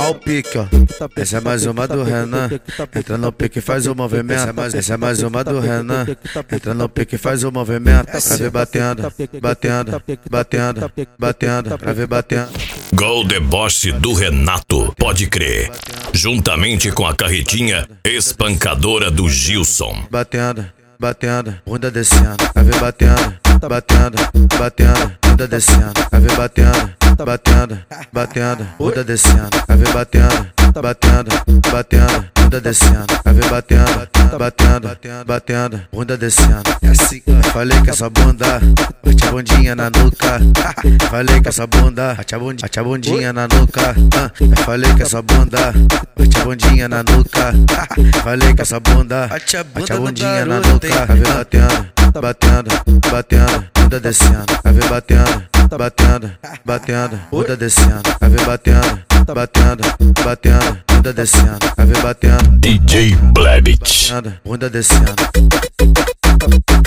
Ó o pique, ó. Essa é mais uma do Renan. Entra no pique e faz o movimento. Essa é mais uma do Renan. Entra no pique e faz o movimento. Pra ver batendo, batendo, batendo, batendo. Pra ver batendo. Gol deboche do Renato, pode crer. Juntamente com a carretinha espancadora do Gilson. Batendo, batendo, bunda descendo. Pra ver batendo, batendo, batendo, bunda descendo. Pra ver batendo, batendo, batendo, bunda descendo. Pra ver batendo, batendo, batendo, bunda descendo. Pra ver batendo, batendo, batendo, bunda descendo. É assim, falei que essa bunda bate a bundinha na nuca. Falei que essa bunda bate a bundinha na nuca. Falei que essa bunda bate a bundinha na nuca. Falei que essa bunda bate a bundinha na nuca. Pra ver batendo, batendo, batendo, bunda descendo. Pra ver batendo, batendo, batendo, bunda descendo. Pra ver batendo, batendo, batendo, bunda descendo. Pra ver batendo, DJ Blebit. bunda descendo.